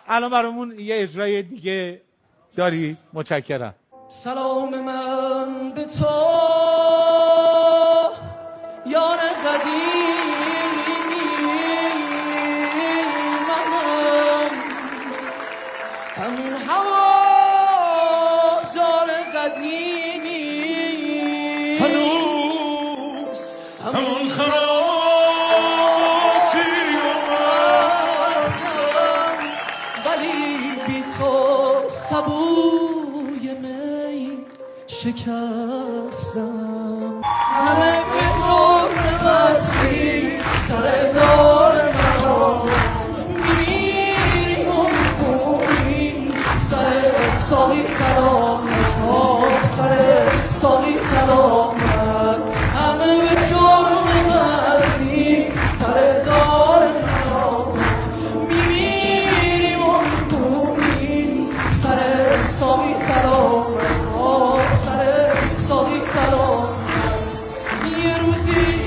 الان برامون یه اجرای دیگه داری؟ متشکرم. سلام من به تو یار قدیمی، منم همون هوادار قدیمی، هنوز همون خراطی هستم، ولی بی تو سبوی می شکستم. همه به جرم مستی سر دار مرامت میمیری و میخونی سر ساقی سلامت ها، سر ساقی سلامت. همه به جرم مستی سر دار مرامت میمیری و میخونی سر ساقی سلامت ها، سر ساقی سلامت. یه روزی